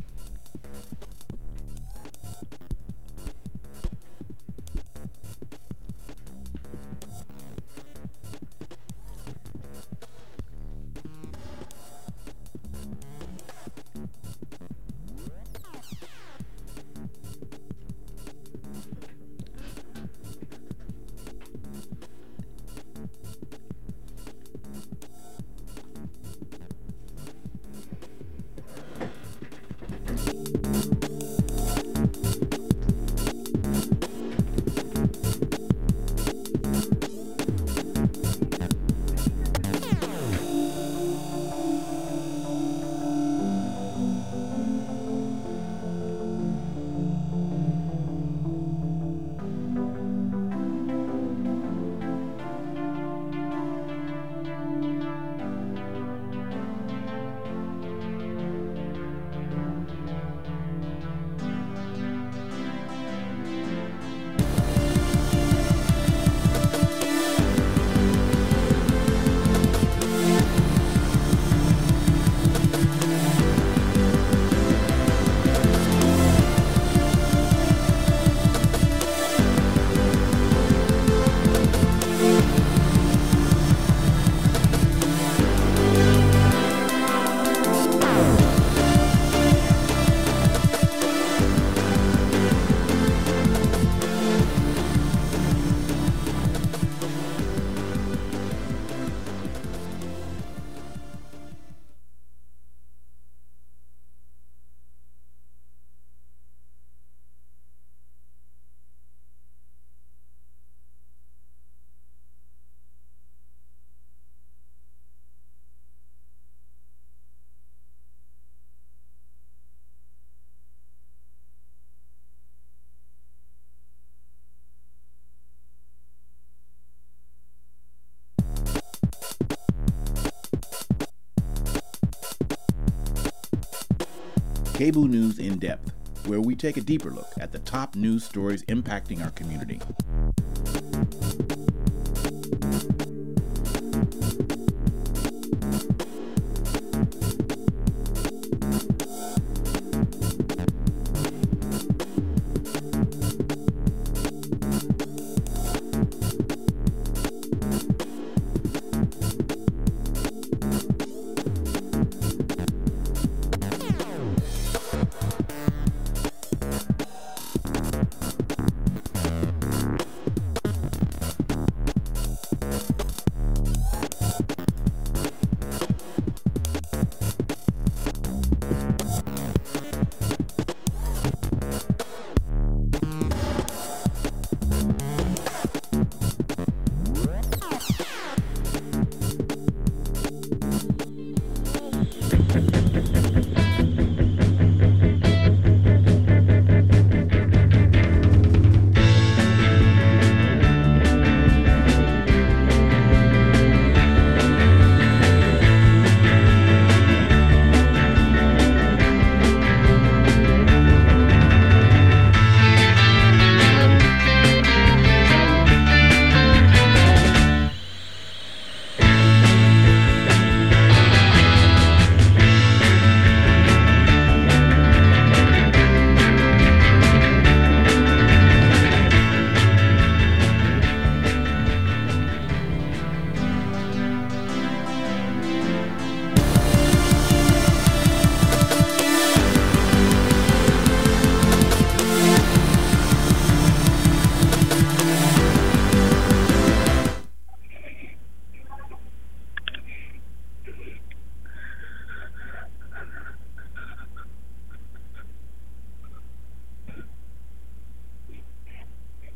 S3: K B O O News in Depth, where we take a deeper look at the top news stories impacting our community.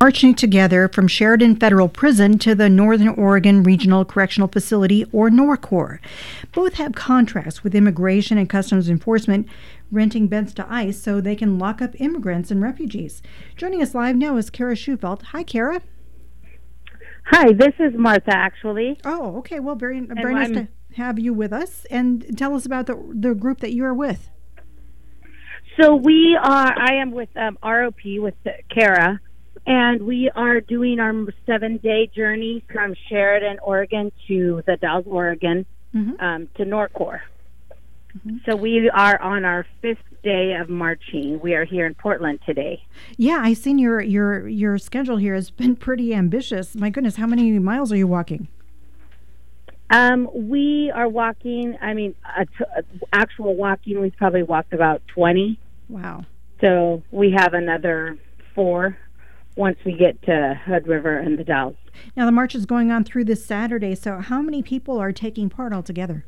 S9: marching together from Sheridan Federal Prison to the Northern Oregon Regional Correctional Facility, or NORCOR. Both have contracts with Immigration and Customs Enforcement, renting beds to ICE so they can lock up immigrants and refugees. Joining us live now is Kara Schufelt. Hi, Kara.
S4: Hi, this is Martha, actually.
S9: Oh, okay. Well, very,
S4: And
S9: very nice
S4: I'm-
S9: to have you with us. And tell us about the the group that you are with.
S4: So we are, I am with um, R O P, with uh, Kara, and we are doing our seven-day journey from Sheridan, Oregon to the Dalles, Oregon,
S9: Mm-hmm.
S4: um, to NORCOR. So we are on our fifth day of marching. We are here in Portland today.
S9: Yeah, I've seen your your your schedule here has been pretty ambitious. My goodness, how many miles are you walking?
S4: Um, we are walking, I mean, uh, t- uh, actual walking, we've probably walked about twenty.
S9: Wow.
S4: So we have another four once we get to Hood River and the Dalles.
S9: Now the march is going on through this Saturday. So how many people are taking part altogether?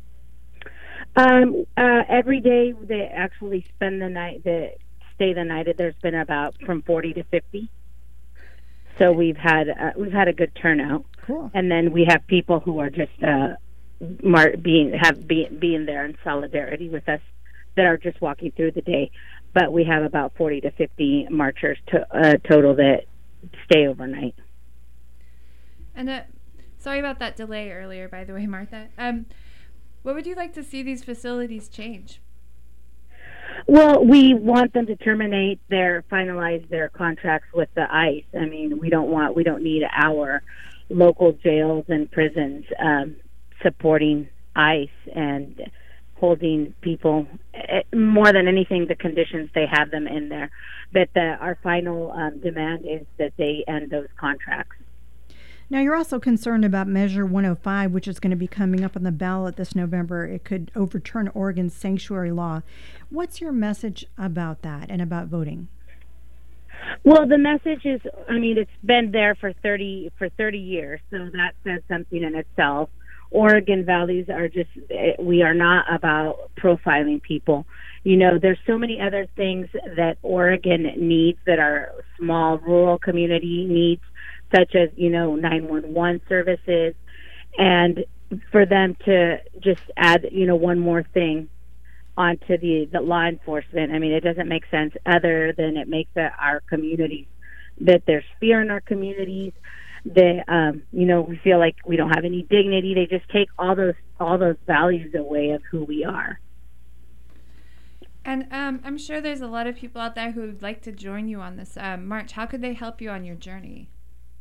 S4: Um, uh, every day they actually spend the night, the stay the night. There's been about from forty to fifty. So we've had uh, we've had a good turnout.
S9: Cool.
S4: And then we have people who are just uh, mar- being have be, being there in solidarity with us that are just walking through the day. But we have about forty to fifty marchers to, uh, total that stay overnight.
S16: And uh, sorry about that delay earlier, by the way, Martha. Um, what would you like to see these facilities change?
S4: Well, we want them to terminate their, finalize their contracts with the ICE. I mean, we don't want, we don't need our local jails and prisons um, supporting ICE and holding people, uh, more than anything, the conditions they have them in there. But the, our final um, demand is that they end those contracts.
S9: Now, you're also concerned about Measure one oh five, which is going to be coming up on the ballot this November. It could overturn Oregon's sanctuary law. What's your message about that and about voting?
S4: Well, the message is, I mean, it's been there for thirty for thirty years, so that says something in itself. Oregon values are just, we are not about profiling people. You know, there's so many other things that Oregon needs that are small rural community needs, such as, you know, nine one one services, and for them to just add, you know, one more thing onto the, the law enforcement. I mean, it doesn't make sense other than it makes it our communities, that there's fear in our communities, that, um, you know, we feel like we don't have any dignity. They just take all those, all those values away of who we are.
S16: And um, I'm sure there's a lot of people out there who would like to join you on this um, march. How could they help you on your journey?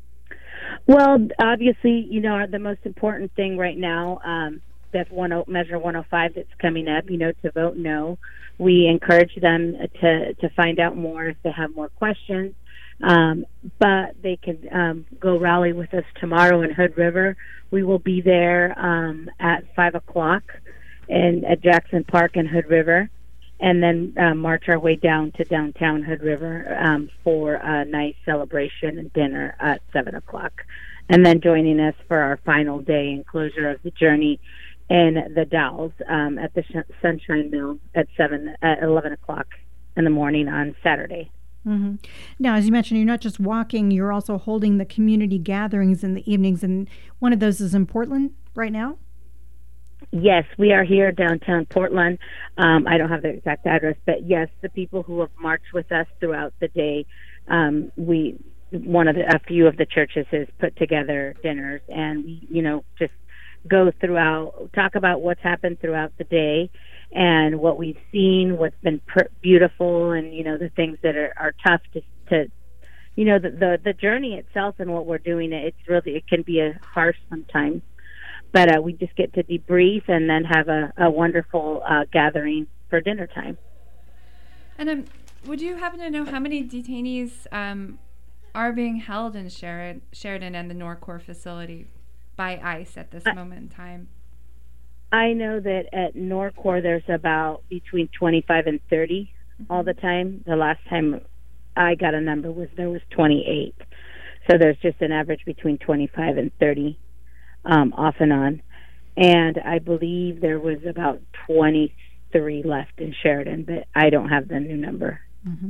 S4: Well, obviously, you know, the most important thing right now, um, that's one Measure one oh five that's coming up, you know, to vote no. We encourage them to, to find out more if they have more questions. Um, but they can um, go rally with us tomorrow in Hood River. We will be there um, at five o'clock in, at Jackson Park in Hood River, and then uh, march our way down to downtown Hood River um, for a nice celebration and dinner at seven o'clock. And then joining us for our final day and closure of the journey in the Dalles um, at the Sh- Sunshine Mill at seven at eleven o'clock in the morning on Saturday.
S9: Mm-hmm. Now, as you mentioned, you're not just walking, you're also holding the community gatherings in the evenings, and one of those is in Portland right now?
S4: Yes, we are here downtown Portland. Um, I don't have the exact address, but yes, the people who have marched with us throughout the day, um, we one of the, a few of the churches has put together dinners, and we, you know, just go throughout, talk about what's happened throughout the day and what we've seen, what's been pr- beautiful, and, you know, the things that are, are tough to, to, you know, the, the the journey itself and what we're doing. It's really, it can be a harsh sometimes, but uh, we just get to debrief and then have a, a wonderful uh, gathering for dinner time.
S16: And um, would you happen to know how many detainees um, are being held in Sheridan, Sheridan and the NORCOR facility by ICE at this uh, moment in time?
S4: I know that at NORCOR there's about between twenty-five and thirty mm-hmm. all the time. The last time I got a number was there was twenty-eight. So there's just an average between twenty-five and thirty um, off and on. And I believe there was about twenty-three left in Sheridan, but I don't have the new number.
S9: Mm-hmm.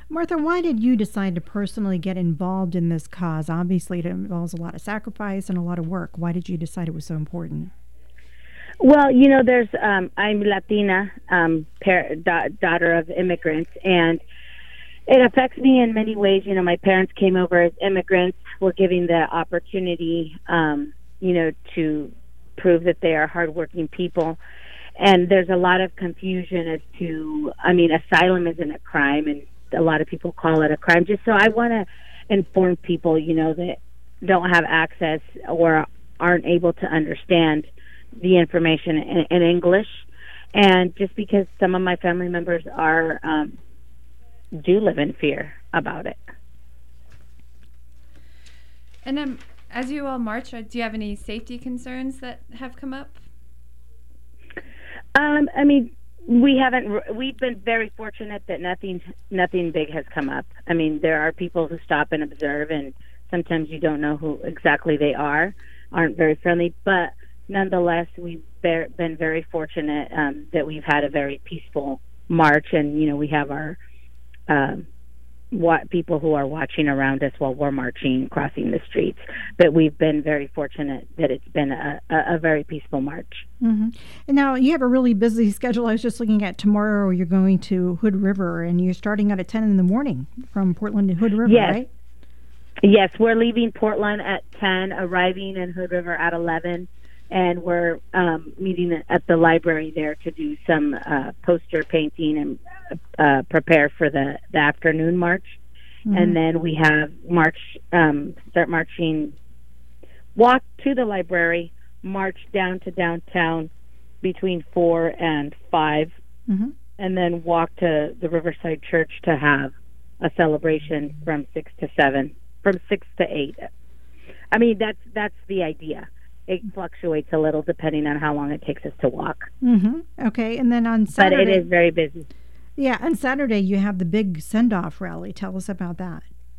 S9: Martha, why did you decide to personally get involved in this cause? Obviously, it involves a lot of sacrifice and a lot of work. Why did you decide it was so important?
S4: Well, you know, there's um, I'm Latina, um, par- da- daughter of immigrants, and it affects me in many ways. You know, my parents came over as immigrants. We're giving the opportunity, um, you know, to prove that they are hardworking people. And there's a lot of confusion as to, I mean, asylum isn't a crime, and a lot of people call it a crime. Just so I want to inform people, you know, that don't have access or aren't able to understand the information in, in English. And just because some of my family members are, um, do live in fear about it.
S16: And um, as you all march, do you have any safety concerns that have come up?
S4: Um, I mean, we haven't, we've been very fortunate that nothing, nothing big has come up. I mean, there are people who stop and observe, and sometimes you don't know who exactly they are, aren't very friendly, but nonetheless, we've been very fortunate um, that we've had a very peaceful march, and, you know, we have our um, what people who are watching around us while we're marching, crossing the streets. But we've been very fortunate that it's been a, a, a very peaceful march.
S9: Mm-hmm. And now you have a really busy schedule. I was just looking at tomorrow. You're going to Hood River, and you're starting out at ten in the morning from Portland to Hood River,
S4: yes.
S9: right?
S4: Yes, we're leaving Portland at ten, arriving in Hood River at eleven. And we're um, meeting at the library there to do some uh, poster painting and uh, prepare for the, the afternoon march. Mm-hmm. And then we have march, um, start marching, walk to the library, march down to downtown between four and five, mm-hmm. and then walk to the Riverside Church to have a celebration from six to seven, from six to eight. I mean, that's that's the idea. It fluctuates a little depending on how long it takes us to walk.
S9: Mm-hmm. Okay, and then on Saturday...
S4: But it is very busy.
S9: Yeah, on Saturday you have the big send-off rally. Tell us about that.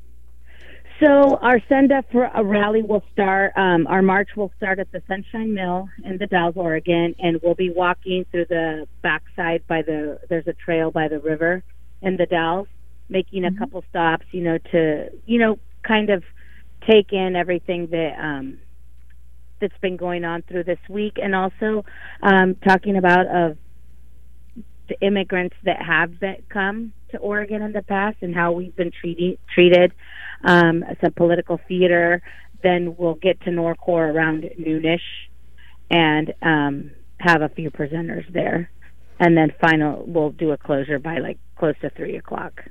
S4: So our send-off rally will start, um, our march will start at the Sunshine Mill in the Dalles, Oregon, and we'll be walking through the backside by the, there's a trail by the river in the Dalles, making mm-hmm. a couple stops, you know, to, you know, kind of take in everything that... Um, that's been going on through this week, and also um, talking about of the immigrants that have been, come to Oregon in the past and how we've been treated, treated um, some political theater. Then we'll get to Norcor around noonish and um, have a few presenters there. And then final, we'll do a closure by like close to three o'clock.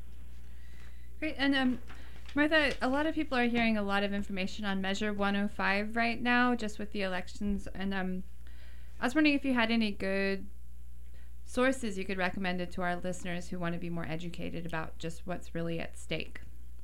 S16: Great. And um, Martha, a lot of people are hearing a lot of information on Measure one oh five right now, just with the elections. And um, I was wondering if you had any good sources you could recommend it to our listeners who want to be more educated about just what's really at stake.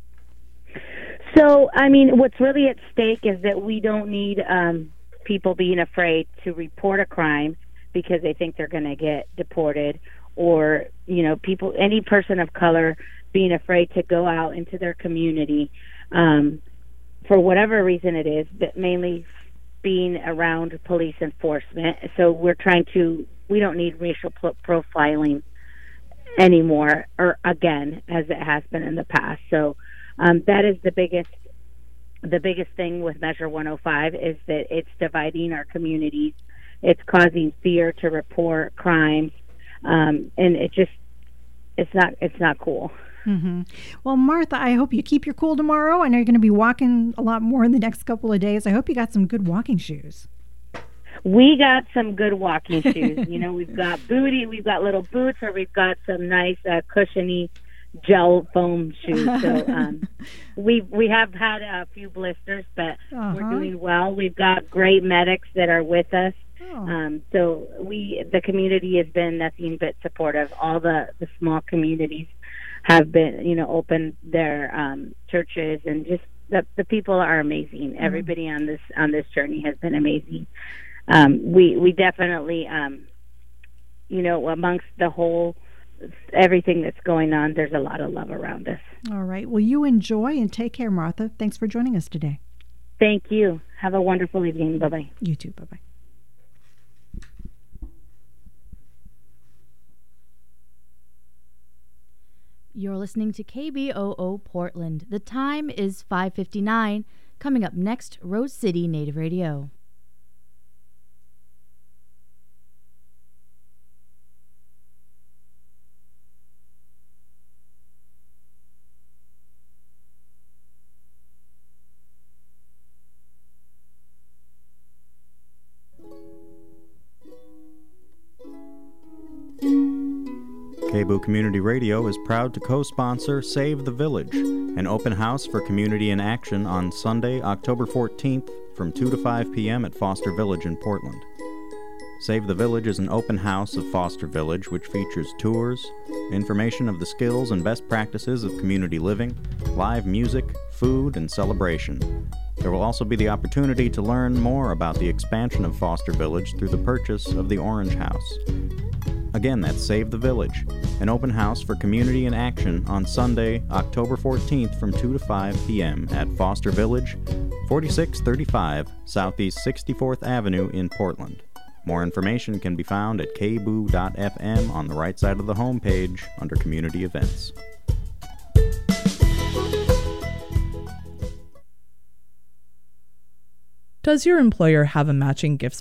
S4: So, I mean, what's really at stake is that we don't need um, people being afraid to report a crime because they think they're going to get deported, or, you know, people, any person of color being afraid to go out into their community um, for whatever reason it is, but mainly being around police enforcement. So we're trying to, we don't need racial pro- profiling anymore, or again, as it has been in the past. So um, that is the biggest, the biggest thing with Measure one oh five is that it's dividing our communities. It's causing fear to report crimes, um, and it just, it's not, it's not cool.
S9: Mm-hmm. Well, Martha, I hope you keep your cool tomorrow. I know you're going to be walking a lot more in the next couple of days. I hope you got some good walking shoes.
S4: We got some good walking shoes. You know, we've got booty, we've got little boots, or we've got some nice uh, cushiony gel foam shoes. So um, we we have had a few blisters, but uh-huh. we're doing well. We've got great medics that are with us. Oh. Um, so we, the community has been nothing but supportive. All the, the small communities have been, you know, opened their um, churches, and just the, the people are amazing. Mm. Everybody on this on this journey has been amazing. Um, we we definitely, um, you know, amongst the whole everything that's going on, there's a lot of love around us.
S9: All right. Well, you enjoy and take care, Martha. Thanks for joining us today.
S4: Thank you. Have a wonderful evening. Bye bye.
S9: You too. Bye bye.
S5: You're listening to K B O O Portland. The time is five fifty-nine. Coming up next, Rose City Native Radio.
S6: K B O O Community Radio is proud to co-sponsor Save the Village, an open house for community in action on Sunday, October fourteenth from two to five p.m. at Foster Village in Portland. Save the Village is an open house of Foster Village which features tours, information of the skills and best practices of community living, live music, food, and celebration. There will also be the opportunity to learn more about the expansion of Foster Village through the purchase of the Orange House. Again, that's Save the Village, an open house for community in action on Sunday, October fourteenth from two to five p.m. at Foster Village, forty-six thirty-five Southeast sixty-fourth Avenue in Portland. More information can be found at k b o o dot f m on the right side of the homepage under Community Events.
S7: Does your employer have a matching gifts